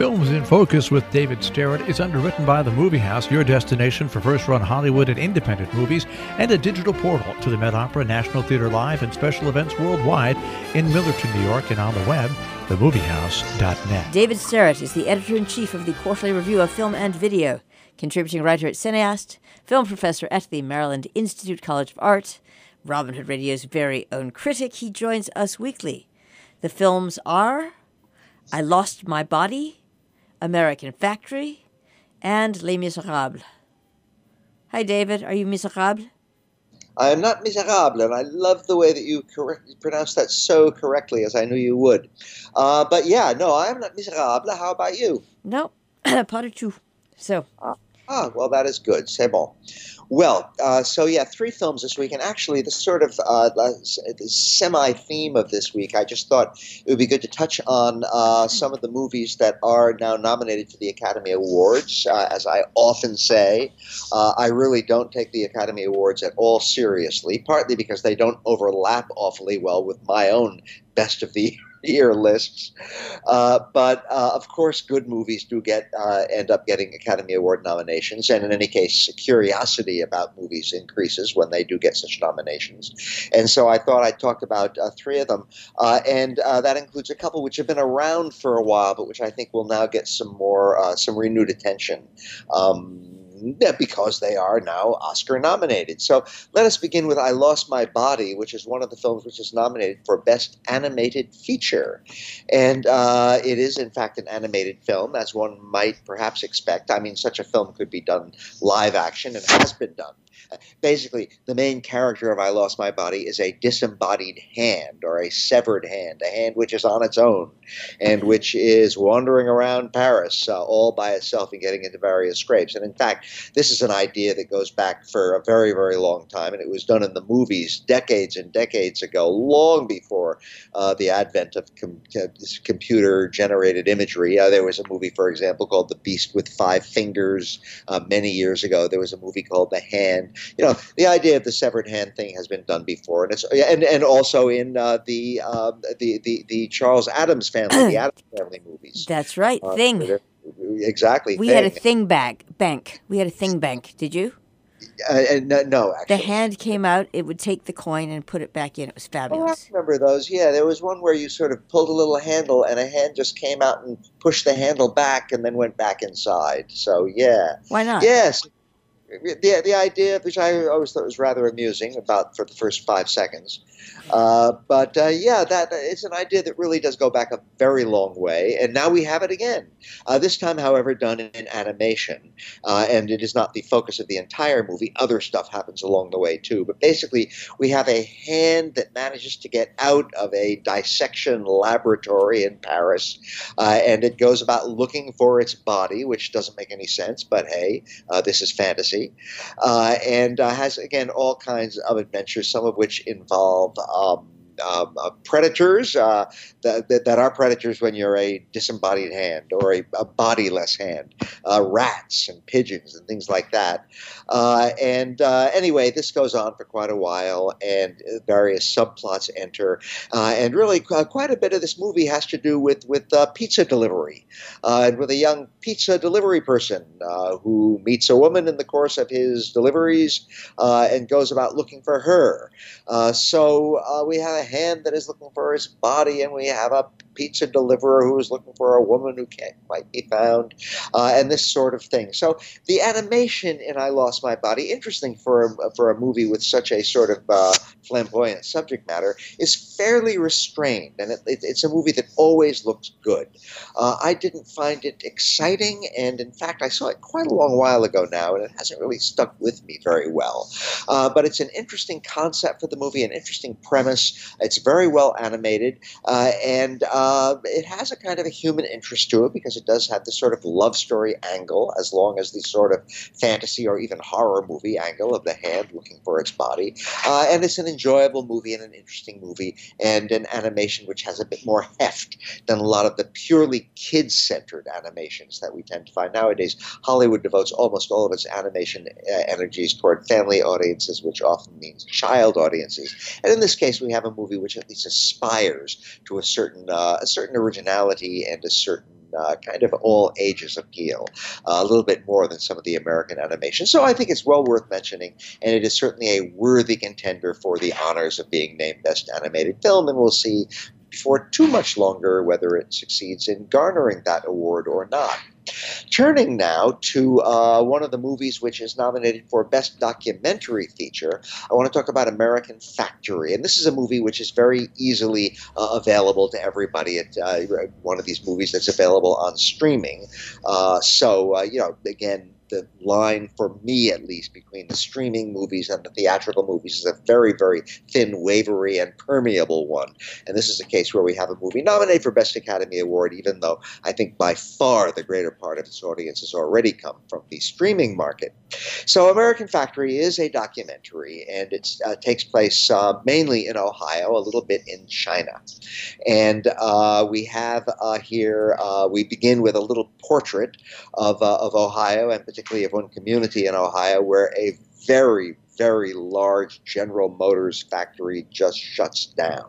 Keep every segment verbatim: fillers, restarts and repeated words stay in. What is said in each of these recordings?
Films in Focus with David Sterrett is underwritten by The Movie House, your destination for first-run Hollywood and independent movies, and a digital portal to the Met Opera, National Theatre Live, and special events worldwide in Millerton, New York, and on the web, the movie house dot net. David Sterrett is the editor-in-chief of the Quarterly Review of Film and Video, contributing writer at Cineast, film professor at the Maryland Institute College of Art, Robin Hood Radio's very own critic. He joins us weekly. The films are I Lost My Body, American Factory, and Les Miserables. Hi, David. Are you Miserable? I am not Miserable, and I love the way that you correct, pronounced that so correctly, as I knew you would. Uh, but yeah, no, I am not Miserable. How about you? No, pas du tout. So. Ah, ah, well, that is good. C'est bon. Well, uh, so yeah, three films this week, and actually the sort of uh, the semi-theme of this week, I just thought it would be good to touch on uh, some of the movies that are now nominated for the Academy Awards. Uh, as I often say, uh, I really don't take the Academy Awards at all seriously, partly because they don't overlap awfully well with my own best of the year lists. Uh, but, uh, of course, good movies do get uh, end up getting Academy Award nominations. And in any case, curiosity about movies increases when they do get such nominations. And so I thought I'd talk about uh, three of them. Uh, and uh, that includes a couple which have been around for a while, but which I think will now get some more, uh, some renewed attention. Um, because they are now Oscar nominated. So let us begin with I Lost My Body, which is one of the films which is nominated for Best Animated Feature. And uh, it is, in fact, an animated film, as one might perhaps expect. I mean, such a film could be done live action and has been done. Basically, the main character of I Lost My Body is a disembodied hand, or a severed hand, a hand which is on its own and which is wandering around Paris uh, all by itself and getting into various scrapes. And in fact, this is an idea that goes back for a very, very long time, and it was done in the movies decades and decades ago, long before uh, the advent of com- computer-generated imagery. Uh, there was a movie, for example, called The Beast with Five Fingers uh, many years ago. There was a movie called The Hand. You know, the idea of the severed hand thing has been done before, and it's and and also in uh, the, uh, the the the Charles Addams family, the Addams family movies. That's right, uh, Thing. Exactly. We thing. had a Thing bag bank. We had a Thing bank. Did you? Uh, no, no, actually. The hand came out. It would take the coin and put it back in. It was fabulous. Oh, I remember those. Yeah, there was one where you sort of pulled a little handle, and a hand just came out and pushed the handle back, and then went back inside. So yeah. Why not? Yes. The the idea, which I always thought was rather amusing, about for the first five seconds, uh, but uh, yeah, that it's an idea that really does go back a very long way, and now we have it again. Uh, this time, however, done in animation, uh, and it is not the focus of the entire movie. Other stuff happens along the way too, but basically, we have a hand that manages to get out of a dissection laboratory in Paris, uh, and it goes about looking for its body, which doesn't make any sense. But hey, uh, this is fantasy. Uh, and uh, has, again, all kinds of adventures, some of which involve um, um, uh, predators uh, that, that, that are predators when you're a disembodied hand or a, a bodiless hand, uh, rats and pigeons and things like that. Uh, and uh, anyway, this goes on for quite a while, and various subplots enter. Uh, and really, uh, quite a bit of this movie has to do with, with uh, pizza delivery, uh, and with a young pizza delivery person uh, who meets a woman in the course of his deliveries uh, and goes about looking for her. Uh, so uh, we have a hand that is looking for his body, and we have a pizza deliverer who is looking for a woman who can't quite be found, uh, and this sort of thing. So the animation in I Lost My Body, interesting for a, for a movie with such a sort of uh, flamboyant subject matter, is fairly restrained, and it, it, it's a movie that always looks good. Uh, I didn't find it exciting, and in fact, I saw it quite a long while ago now, and it hasn't really stuck with me very well. Uh, but it's an interesting concept for the movie, an interesting premise. It's very well animated, uh, and uh, it has a kind of a human interest to it because it does have this sort of love story angle, as long as the sort of fantasy or even horror movie angle of the hand looking for its body. Uh, and it's an enjoyable movie and an interesting movie, and an animation which has a bit more heft than a lot of the purely kid-centered animations that we tend to find nowadays. Hollywood devotes almost all of its animation uh, energies toward family audiences, which often means child audiences. And in this case, we have a movie which at least aspires to a certain uh, a certain originality and a certain uh, kind of all ages appeal, uh, a little bit more than some of the American animation. So I think it's well worth mentioning, and it is certainly a worthy contender for the honors of being named Best Animated Film, and we'll see before too much longer whether it succeeds in garnering that award or not. Turning now to uh, one of the movies which is nominated for Best Documentary Feature, I want to talk about American Factory. And this is a movie which is very easily uh, available to everybody. It's uh, one of these movies that's available on streaming. Uh, so, uh, you know, again, the line, for me at least, between the streaming movies and the theatrical movies is a very, very thin, wavery, and permeable one. And this is a case where we have a movie nominated for Best Academy Award, even though I think by far the greater part of its audience has already come from the streaming market. So American Factory is a documentary, and it uh, takes place uh, mainly in Ohio, a little bit in China. And uh, we have uh, here, uh, we begin with a little portrait of, uh, of Ohio, and particularly of one community in Ohio where a very, very large General Motors factory just shuts down.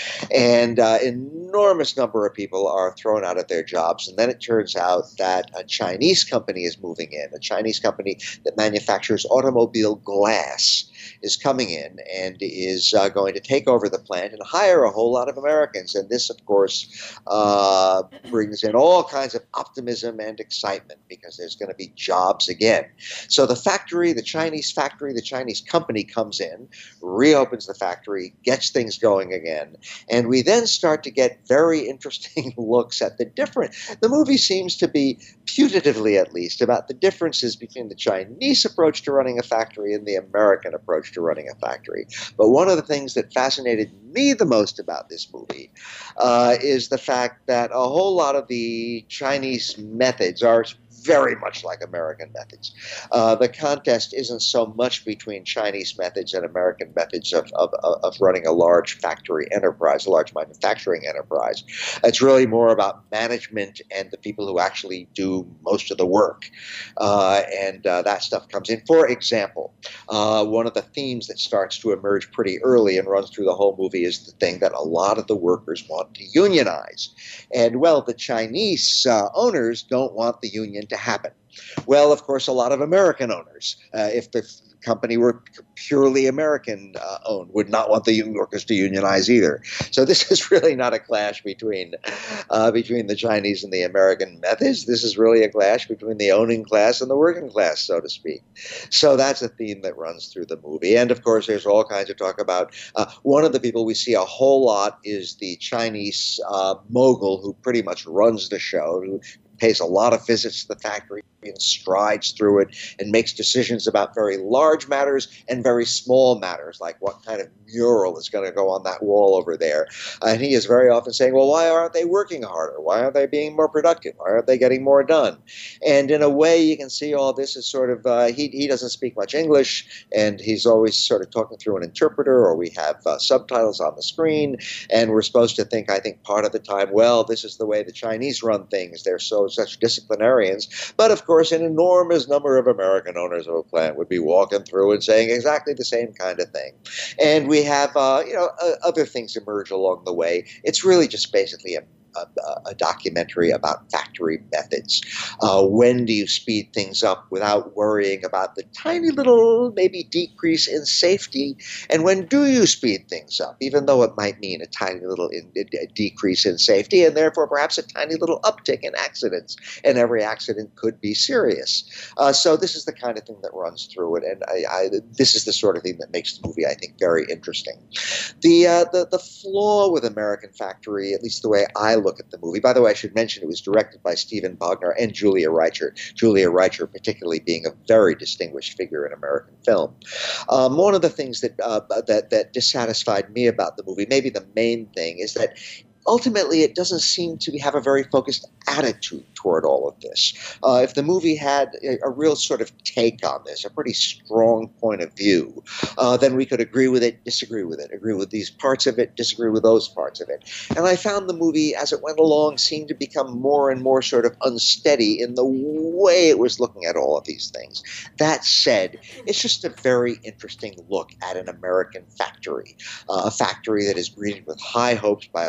And uh, enormous number of people are thrown out of their jobs. And then it turns out that a Chinese company is moving in, a Chinese company that manufactures automobile glass is coming in and is uh, going to take over the plant and hire a whole lot of Americans. And this, of course, uh, brings in all kinds of optimism and excitement because there's going to be jobs again. So the factory, the Chinese factory, the Chinese company comes in, reopens the factory, gets things going again. And we then start to get very interesting looks at the different, the movie seems to be, putatively at least, about the differences between the Chinese approach to running a factory and the American approach to running a factory. But one of the things that fascinated me the most about this movie uh, is the fact that a whole lot of the Chinese methods are very much like American methods. Uh, the contest isn't so much between Chinese methods and American methods of, of, of running a large factory enterprise, a large manufacturing enterprise. It's really more about management and the people who actually do most of the work. Uh, and uh, that stuff comes in. For example, uh, one of the themes that starts to emerge pretty early and runs through the whole movie is the thing that a lot of the workers want to unionize. And, well, the Chinese uh, owners don't want the union to happen. Well, of course, a lot of American owners, uh, if the company were purely American uh, owned, would not want the union workers to unionize either. So this is really not a clash between uh, between the Chinese and the American methods. This is really a clash between the owning class and the working class, so to speak. So that's a theme that runs through the movie. And of course, there's all kinds of talk about uh, one of the people we see a whole lot is the Chinese uh, mogul who pretty much runs the show, who pays a lot of visits to the factory and strides through it and makes decisions about very large matters and very small matters, like what kind of mural is going to go on that wall over there. And he is very often saying, well, why aren't they working harder? Why aren't they being more productive? Why aren't they getting more done? And in a way, you can see all this is sort of, uh, he, he doesn't speak much English, and he's always sort of talking through an interpreter, or we have uh, subtitles on the screen, and we're supposed to think, I think, part of the time, well, this is the way the Chinese run things. They're so such disciplinarians. But of course, an enormous number of American owners of a plant would be walking through and saying exactly the same kind of thing. And we have, uh, you know, uh, other things emerge along the way. It's really just basically a A, a documentary about factory methods. Uh, when do you speed things up without worrying about the tiny little maybe decrease in safety? And when do you speed things up, even though it might mean a tiny little in, a decrease in safety and therefore perhaps a tiny little uptick in accidents? And every accident could be serious. Uh, so this is the kind of thing that runs through it. And I, I, this is the sort of thing that makes the movie, I think, very interesting. The, uh, the, the flaw with American Factory, at least the way I look at the movie. By the way, I should mention it was directed by Steven Bognar and Julia Reichert. Julia Reichert particularly being a very distinguished figure in American film. Um, one of the things that, uh, that that dissatisfied me about the movie, maybe the main thing, is that ultimately it doesn't seem to have a very focused attitude toward all of this. Uh, if the movie had a, a real sort of take on this, a pretty strong point of view, uh, then we could agree with it, disagree with it, agree with these parts of it, disagree with those parts of it. And I found the movie, as it went along, seemed to become more and more sort of unsteady in the way it was looking at all of these things. That said, it's just a very interesting look at an American factory, uh, a factory that is greeted with high hopes by a lot of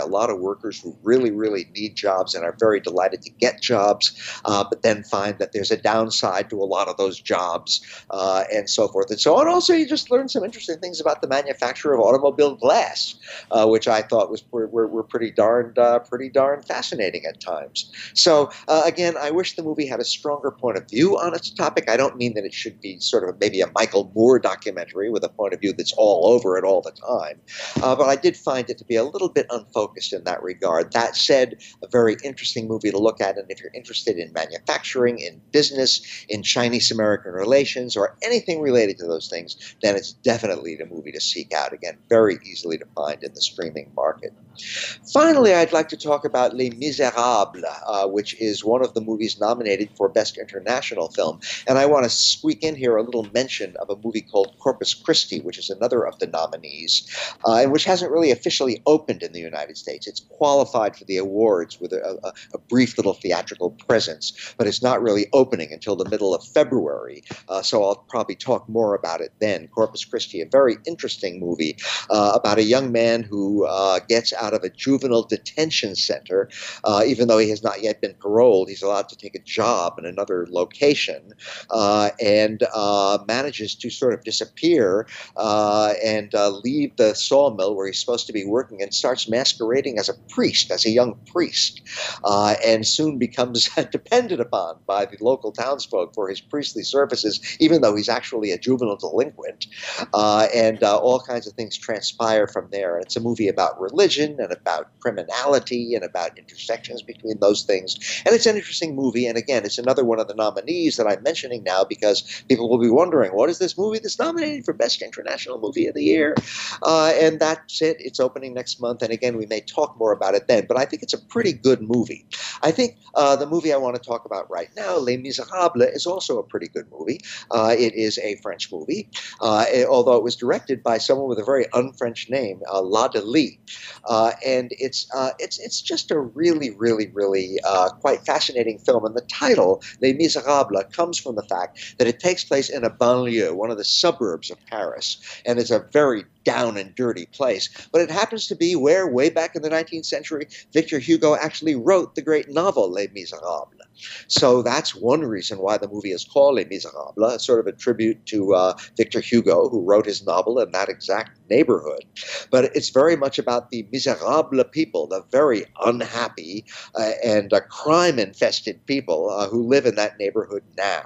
workers who really, really need jobs and are very delighted to get jobs, uh, but then find that there's a downside to a lot of those jobs, uh, and so forth and so on. Also, you just learn some interesting things about the manufacture of automobile glass, uh, which I thought was were, were, were pretty darn uh, pretty darn fascinating at times. So uh, again, I wish the movie had a stronger point of view on its topic. I don't mean that it should be sort of maybe a Michael Moore documentary with a point of view that's all over it all the time, uh, but I did find it to be a little bit unfocused in that regard. That said, a very interesting movie to look at, and if you're interested in manufacturing, in business, in Chinese-American relations, or anything related to those things, then it's definitely the movie to seek out. Again, very easily to find in the streaming market. Finally, I'd like to talk about Les Miserables, uh, which is one of the movies nominated for Best International Film. And I want to squeak in here a little mention of a movie called Corpus Christi, which is another of the nominees, uh, and which hasn't really officially opened in the United States. It's qualified for the awards with a, a, a brief little theatrical presence, but it's not really opening until the middle of February, uh, so I'll probably talk more about it then. Corpus Christi, a very interesting movie uh, about a young man who uh, gets out of a juvenile detention center. Uh, even though he has not yet been paroled, he's allowed to take a job in another location, uh, and uh, manages to sort of disappear uh, and uh, leave the sawmill where he's supposed to be working, and starts masquerading as a priest, as a young priest, uh, and soon becomes dependent upon by the local townsfolk for his priestly services, even though he's actually a juvenile delinquent. Uh, and uh, all kinds of things transpire from there. It's a movie about religion and about criminality and about intersections between those things. And it's an interesting movie. And again, it's another one of the nominees that I'm mentioning now because people will be wondering, what is this movie that's nominated for Best International Movie of the Year? Uh, and that's it. It's opening next month. And again, we may talk more about it then. But I think it's a pretty good movie. I think uh, the movie I want to talk about right now, Les Miserables, is also a pretty good movie. Uh, it is a French movie, uh, it, although it was directed by someone with a very un-French name, uh, Lade-Lys. Uh, and it's uh, it's it's just a really, really, really uh, quite fascinating film. And the title, Les Miserables, comes from the fact that it takes place in a banlieue, one of the suburbs of Paris, and it's a very down and dirty place. But it happens to be where, way back in the nineteenth century, Victor Hugo actually wrote the great novel Les Miserables. So that's one reason why the movie is called Les Miserables, it's sort of a tribute to uh, Victor Hugo, who wrote his novel in that exact neighborhood. But it's very much about the miserable people, the very unhappy uh, and uh, crime-infested people uh, who live in that neighborhood now.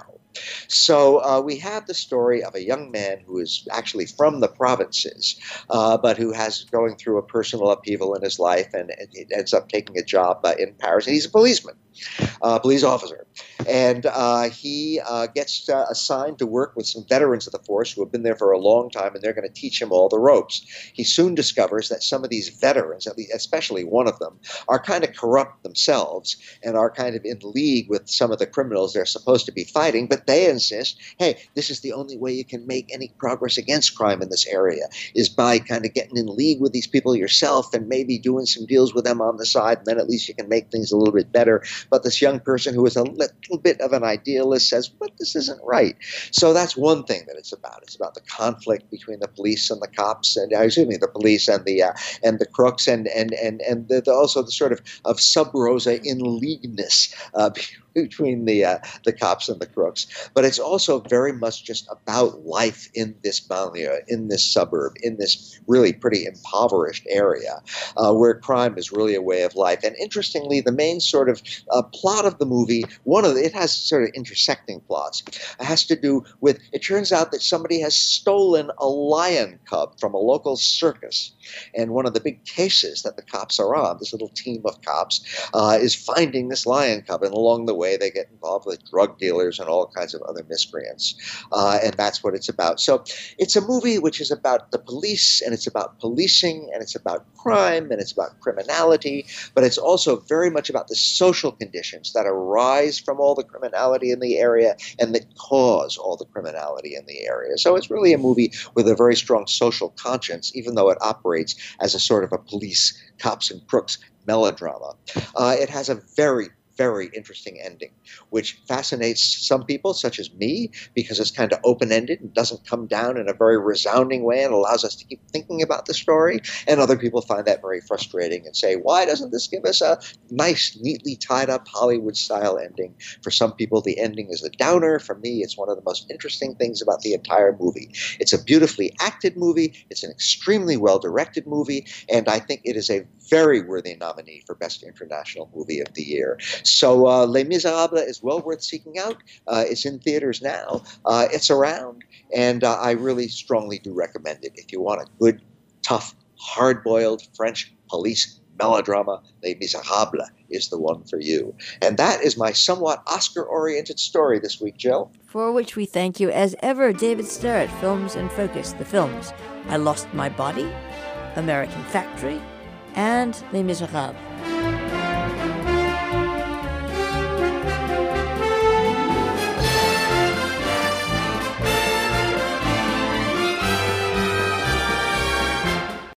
So uh, we have the story of a young man who is actually from the provinces, uh, but who has going through a personal upheaval in his life, and, and it ends up taking a job uh, in Paris. And he's a policeman, uh, police officer, and uh, he uh, gets uh, assigned to work with some veterans of the force who have been there for a long time, and they're going to teach him all the ropes. He soon discovers that some of these veterans, at least especially one of them, are kind of corrupt themselves and are kind of in league with some of the criminals they're supposed to be fighting, but they insist, hey, this is the only way you can make any progress against crime in this area, is by kind of getting in league with these people yourself and maybe doing some deals with them on the side, and then at least you can make things a little bit better. But this young person who is a little bit of an idealist says, but this isn't right. So that's one thing that it's about. It's about the conflict between the police and the cops, and uh, excuse me, the police and the uh, and the crooks, and and and and the, the, also the sort of of sub rosa in leagueness uh, between the uh, the cops and the crooks. But it's also very much just about life in this banlieue, in this suburb, in this really pretty impoverished area, uh, where crime is really a way of life. And interestingly, the main sort of uh, plot of the movie, one of the, it has sort of intersecting plots. It has to do with, it turns out that somebody has stolen a lion cub from a local circus. And one of the big cases that the cops are on, this little team of cops, uh, is finding this lion cub. And along the way, they get involved with drug dealers and all kinds of other miscreants. Uh, and that's what it's about. So it's a movie which is about the police, and it's about policing, and it's about crime, and it's about criminality. But it's also very much about the social conditions that arise from all the criminality in the area and that cause all the criminality in the area. So it's really a movie with a very strong social conscience, even though it operates as a sort of a police, cops and crooks melodrama. Uh, it has a very, very interesting ending, which fascinates some people, such as me, because it's kind of open-ended and doesn't come down in a very resounding way and allows us to keep thinking about the story. And other people find that very frustrating and say, why doesn't this give us a nice, neatly tied-up Hollywood-style ending? For some people, the ending is a downer. For me, it's one of the most interesting things about the entire movie. It's a beautifully acted movie. It's an extremely well-directed movie, and I think it is a very worthy nominee for Best International Movie of the Year. So uh, Les Miserables is well worth seeking out. Uh, it's in theaters now. Uh, it's around, and uh, I really strongly do recommend it. If you want a good, tough, hard-boiled French police melodrama, Les Miserables is the one for you. And that is my somewhat Oscar-oriented story this week, Jill. For which we thank you as ever, David Sterrett, Films in Focus, the films I Lost My Body, American Factory, and Les Miserables.